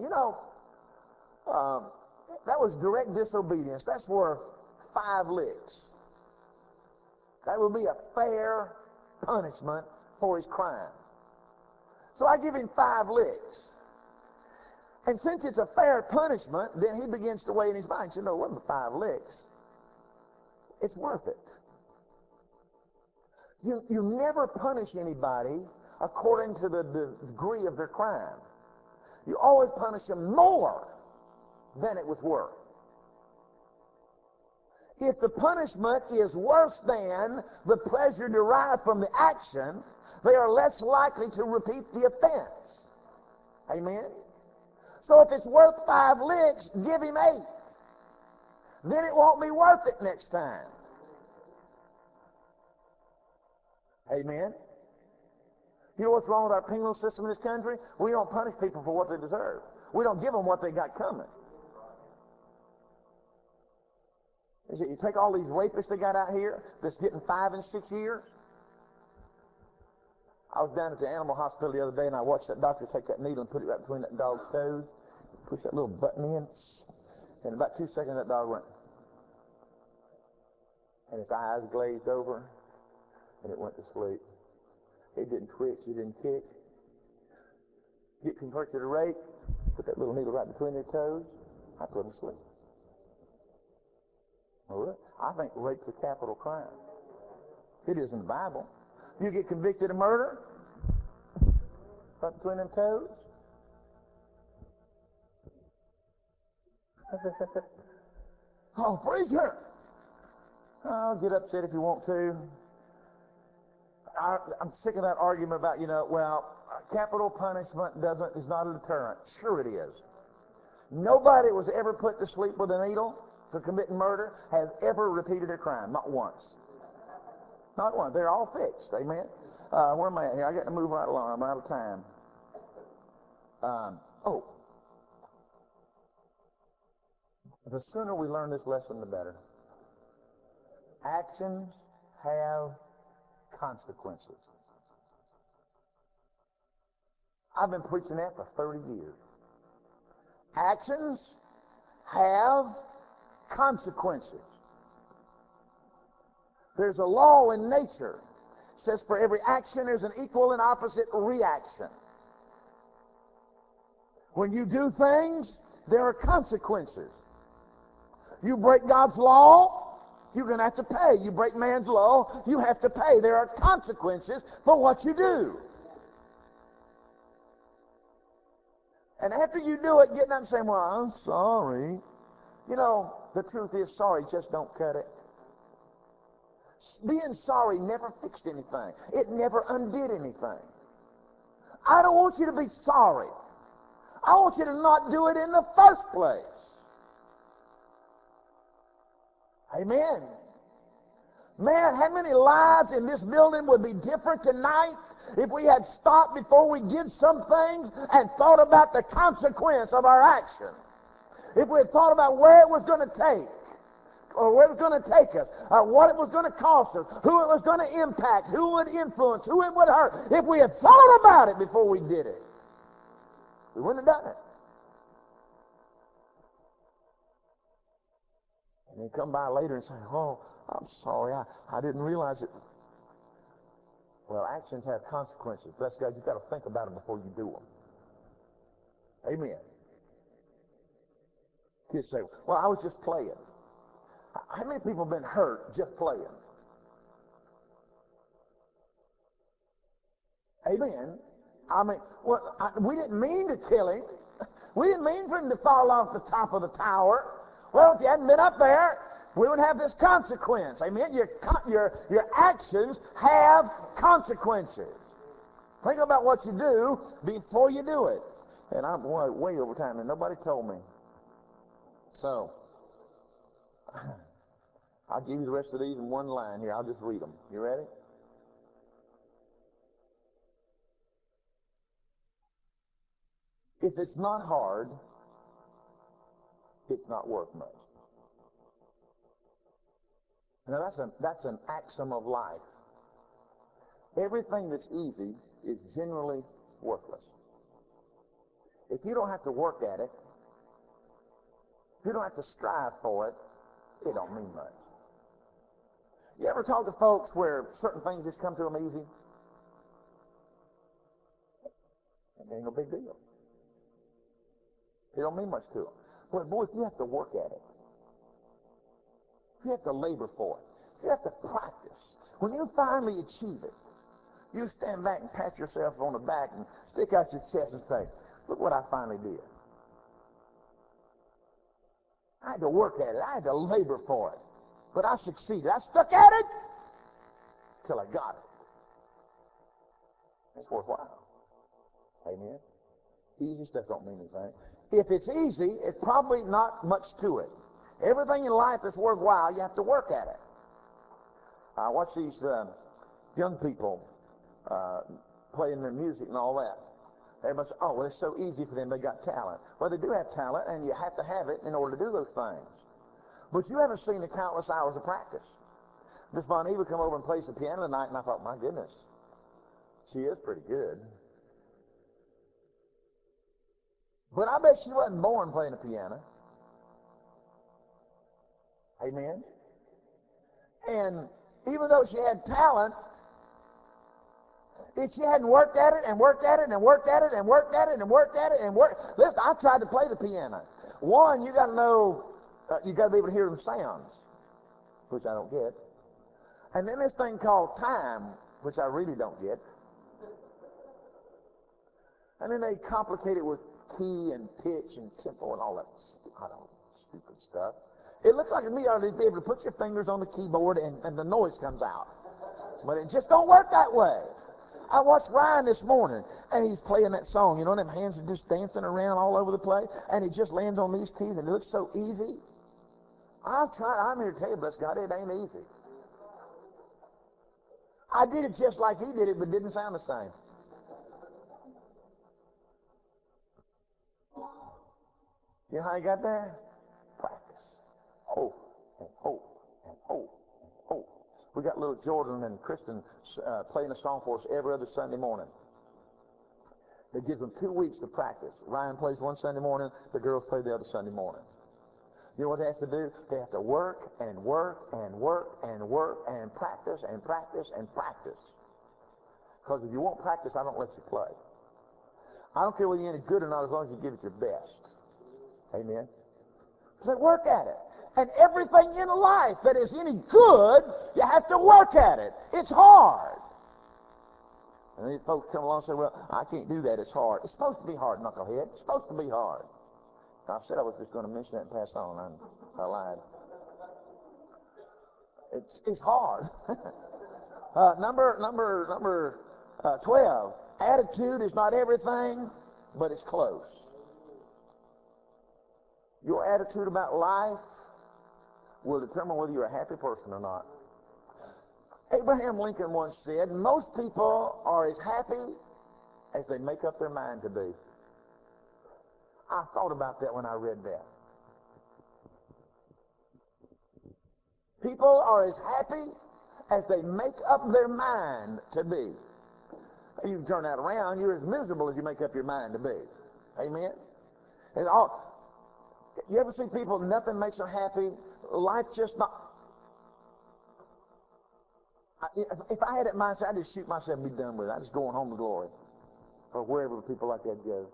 S1: that was direct disobedience. That's worth 5 licks. That would be a fair punishment for his crime. So I give him 5 licks. And since it's a fair punishment, then he begins to weigh in his mind. You know, it wasn't 5 licks. It's worth it. You never punish anybody according to the degree of their crime. You always punish them more than it was worth. If the punishment is worse than the pleasure derived from the action, they are less likely to repeat the offense. Amen? So if it's worth 5 licks, give him 8. Then it won't be worth it next time. Amen? You know what's wrong with our penal system in this country? We don't punish people for what they deserve. We don't give them what they got coming. You take all these rapists they got out here that's getting 5 and 6 years. I was down at the animal hospital the other day and I watched that doctor take that needle and put it right between that dog's toes, push that little button in, and in about 2 seconds that dog went, and his eyes glazed over, and it went to sleep. It didn't twitch, it didn't kick. Get converted to rape, put that little needle right between their toes, I put them to sleep. Oh, really? I think rape's a capital crime. It is in the Bible. You get convicted of murder, right between them toes. Oh, preacher! Oh, get upset if you want to. I'm sick of that argument about, capital punishment is not a deterrent. Sure it is. Nobody was ever put to sleep with a needle for committing murder has ever repeated their crime. Not once. Not once. They're all fixed. Amen? Where am I at here? I got to move right along. I'm out of time. The sooner we learn this lesson, the better. Actions have consequences. I've been preaching that for 30 years. Actions have consequences. There's a law in nature. It says for every action there's an equal and opposite reaction. When you do things, there are consequences. You break God's law, you're going to have to pay. You break man's law, you have to pay. There are consequences for what you do. And after you do it, getting up and saying, well, I'm sorry. The truth is, sorry just don't cut it. Being sorry never fixed anything. It never undid anything. I don't want you to be sorry. I want you to not do it in the first place. Amen. Man, how many lives in this building would be different tonight if we had stopped before we did some things and thought about the consequence of our action? If we had thought about where it was going to take, or where it was going to take us, what it was going to cost us, who it was going to impact, who it would influence, who it would hurt. If we had thought about it before we did it, we wouldn't have done it. And then come by later and say, oh, I'm sorry, I didn't realize it. Well, actions have consequences. Bless God, you've got to think about them before you do them. Amen. Kids say, well, I was just playing. How many people have been hurt just playing? Amen. We didn't mean to kill him. We didn't mean for him to fall off the top of the tower. Well, if you hadn't been up there, we would have this consequence. Amen. Your actions have consequences. Think about what you do before you do it. And I'm way over time, and nobody told me. So, I'll give you the rest of these in one line here. I'll just read them. You ready? If it's not hard, it's not worth much. Now that's an axiom of life. Everything that's easy is generally worthless. If you don't have to work at it, if you don't have to strive for it, it don't mean much. You ever talk to folks where certain things just come to them easy? It ain't no big deal. It don't mean much to them. But boy, if you have to work at it, if you have to labor for it, if you have to practice, when you finally achieve it, you stand back and pat yourself on the back and stick out your chest and say, look what I finally did. I had to work at it. I had to labor for it. But I succeeded. I stuck at it till I got it. It's worthwhile. Amen. Easy stuff don't mean anything. If it's easy, it's probably not much to it. Everything in life that's worthwhile, you have to work at it. I watch these young people playing their music and all that. Everybody says, oh, well, it's so easy for them. They got talent. Well, they do have talent, and you have to have it in order to do those things. But you haven't seen the countless hours of practice. Miss Bonnie would come over and play the piano tonight, and I thought, my goodness, she is pretty good. But I bet she wasn't born playing the piano. Amen. And even though she had talent, if she hadn't worked at it and worked at it and worked at it and worked at it and worked at it and worked, listen, I tried to play the piano. One, you got to know, you got to be able to hear them sounds, which I don't get. And then this thing called time, which I really don't get. And then they complicate it with key and pitch and tempo and all that, I don't know, stupid stuff. It looks like to me you ought to be able to put your fingers on the keyboard and the noise comes out. But it just don't work that way. I watched Ryan this morning, and he's playing that song. You know, them hands are just dancing around all over the place, and he just lands on these keys, and it looks so easy. I've tried. I'm here to tell you, bless God, it ain't easy. I did it just like he did it, but it didn't sound the same. You know how he got there? Practice. Hope and hope and hope and hope. We got little Jordan and Kristen playing a song for us every other Sunday morning. It gives them 2 weeks to practice. Ryan plays one Sunday morning, the girls play the other Sunday morning. You know what they have to do? They have to work and work and work and work and practice and practice and practice. Because if you won't practice, I don't let you play. I don't care whether you're any good or not as long as you give it your best. Amen? So work at it. And everything in life that is any good, you have to work at it. It's hard. And these folks come along and say, well, I can't do that. It's hard. It's supposed to be hard, knucklehead. It's supposed to be hard. I said I was just going to mention that and pass on. I lied. It's hard. Number 12. Attitude is not everything, but it's close. Your attitude about life will determine whether you're a happy person or not. Abraham Lincoln once said, most people are as happy as they make up their mind to be. I thought about that when I read that. People are as happy as they make up their mind to be. You can turn that around, you're as miserable as you make up your mind to be. Amen? And you ever see people, nothing makes them happy? Life's just not... If I had that mindset, I'd just shoot myself and be done with it. I'd just go on home to glory. Or wherever people like that go.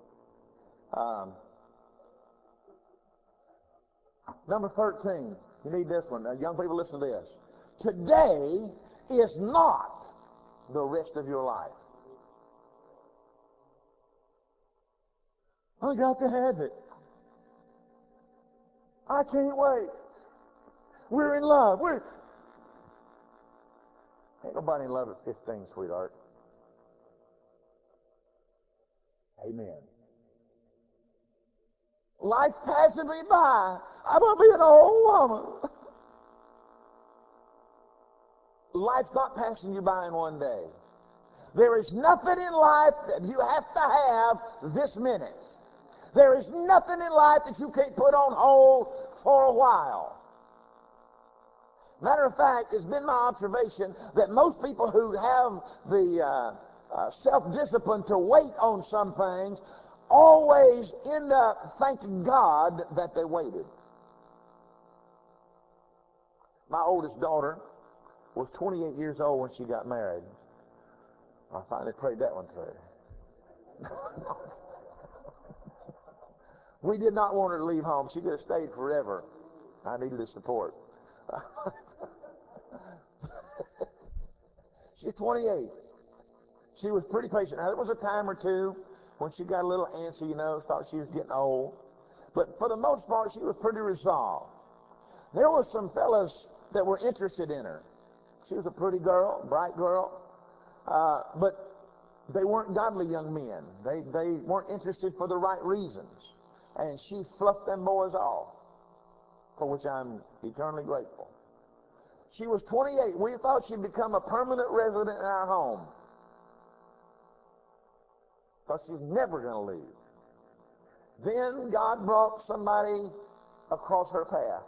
S1: Number 13. You need this one. Young people, listen to this. Today is not the rest of your life. I got to have it. I can't wait. We're in love. Ain't nobody in love at 15, sweetheart. Amen. Life's passing me by. I'm going to be an old woman. Life's not passing you by in one day. There is nothing in life that you have to have this minute. There is nothing in life that you can't put on hold for a while. Matter of fact, it's been my observation that most people who have the self-discipline to wait on some things always end up thanking God that they waited. My oldest daughter was 28 years old when she got married. I finally prayed that one through. We did not want her to leave home. She could have stayed forever. I needed the support. She's 28. She was pretty patient. Now, there was a time or two when she got a little antsy, thought she was getting old. But for the most part, she was pretty resolved. There were some fellas that were interested in her. She was a pretty girl, bright girl, but they weren't godly young men. They weren't interested for the right reasons. And she fluffed them boys off, for which I'm eternally grateful. She was 28. We thought she'd become a permanent resident in our home, because she's never going to leave. Then God brought somebody across her path,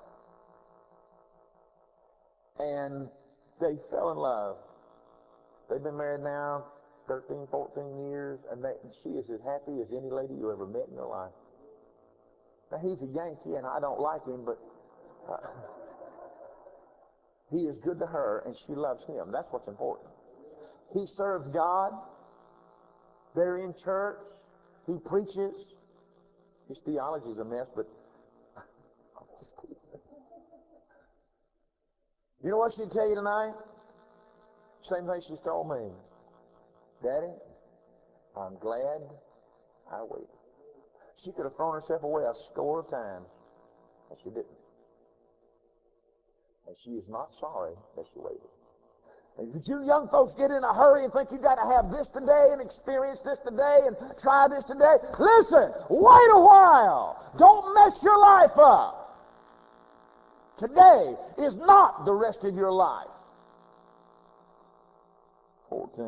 S1: and they fell in love. They've been married now 13, 14 years, and she is as happy as any lady you ever met in your life. Now, he's a Yankee, and I don't like him, but he is good to her, and she loves him. That's what's important. He serves God. They're in church. He preaches. His theology's a mess, but you know what she'd tell you tonight? Same thing she's told me. Daddy, I'm glad I waited. She could have thrown herself away a score of times, and she didn't. And she is not sorry that she waited. And you young folks get in a hurry and think you got to have this today and experience this today and try this today. Listen, wait a while. Don't mess your life up. Today is not the rest of your life. 14.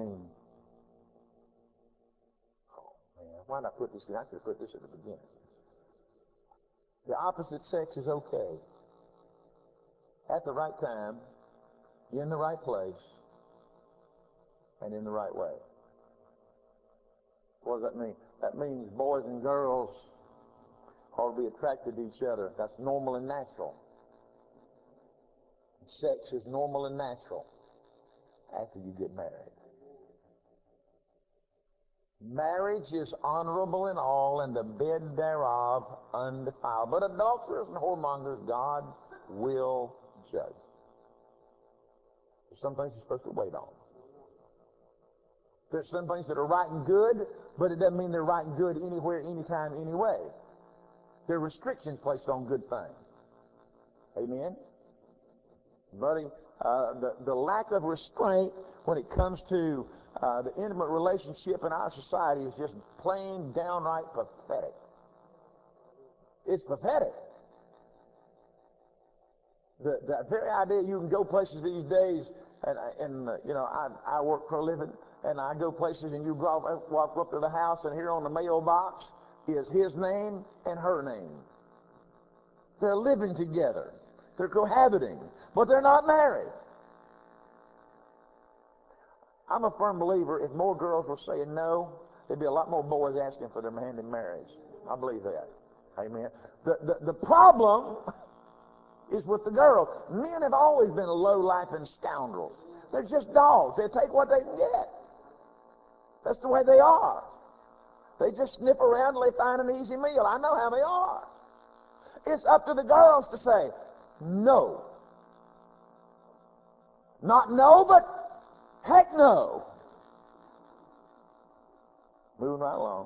S1: Oh, man, why did I put this in? I should have put this at the beginning. The opposite sex is okay. At the right time, in the right place, and in the right way. What does that mean? That means boys and girls ought to be attracted to each other. That's normal and natural. Sex is normal and natural after you get married. Marriage is honorable in all, and the bed thereof undefiled. But adulterers and whoremongers God will judge. There's some things you're supposed to wait on. There's some things that are right and good, but it doesn't mean they're right and good anywhere, anytime, anyway. There are restrictions placed on good things. Amen? Buddy, the lack of restraint when it comes to the intimate relationship in our society is just plain downright pathetic. It's pathetic. The very idea you can go places these days, and I work for a living, and I go places and you walk up to the house, and here on the mailbox is his name and her name. They're living together. They're cohabiting, but they're not married. I'm a firm believer if more girls were saying no, there'd be a lot more boys asking for their hand in marriage. I believe that. Amen. The problem is with the girls. Men have always been low-life and scoundrels. They're just dogs. They take what they can get. That's the way they are. They just sniff around and they find an easy meal. I know how they are. It's up to the girls to say no. Not no, but heck no. Moving right along.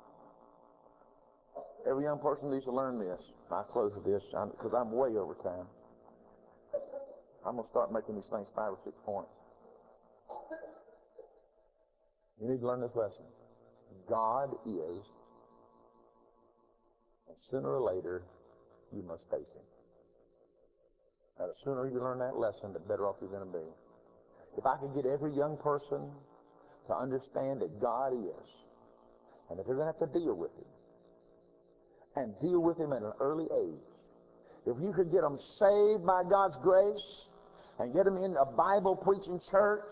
S1: Every young person needs to learn this. I close with this because I'm way over time. I'm going to start making these things 5 or 6 points. You need to learn this lesson. God is, and sooner or later, you must face him. Now, the sooner you learn that lesson, the better off you're going to be. If I could get every young person to understand that God is, and that they're going to have to deal with him, and deal with him at an early age. If you could get them saved by God's grace and get them in a Bible-preaching church,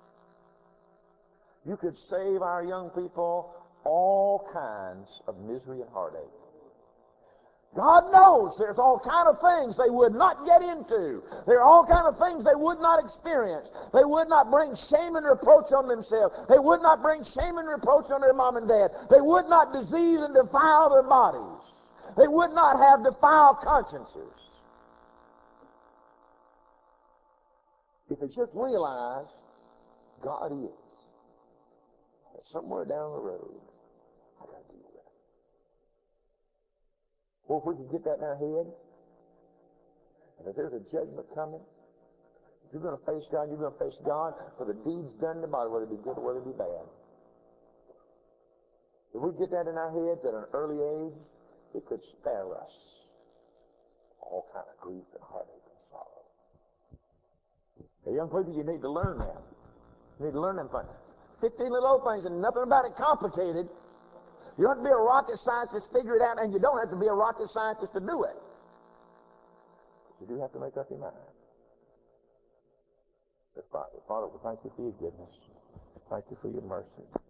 S1: you could save our young people all kinds of misery and heartache. God knows there's all kind of things they would not get into. There are all kind of things they would not experience. They would not bring shame and reproach on themselves. They would not bring shame and reproach on their mom and dad. They would not disease and defile their bodies. They would not have defiled consciences. If they just realize God is, and somewhere down the road, I got to deal with it. Well, if we can get that in our head, and if there's a judgment coming, if you're going to face God, you're going to face God for the deeds done in the body, whether it be good or whether it be bad. If we get that in our heads at an early age, it could spare us all kind of grief and heartache and sorrow. Now, young people, you need to learn that. You need to learn them things. 15 little old things and nothing about it complicated. You don't have to be a rocket scientist to figure it out, and you don't have to be a rocket scientist to do it. But you do have to make up your mind. Let's pray. Father, we thank you for your goodness. Thank you for your mercy.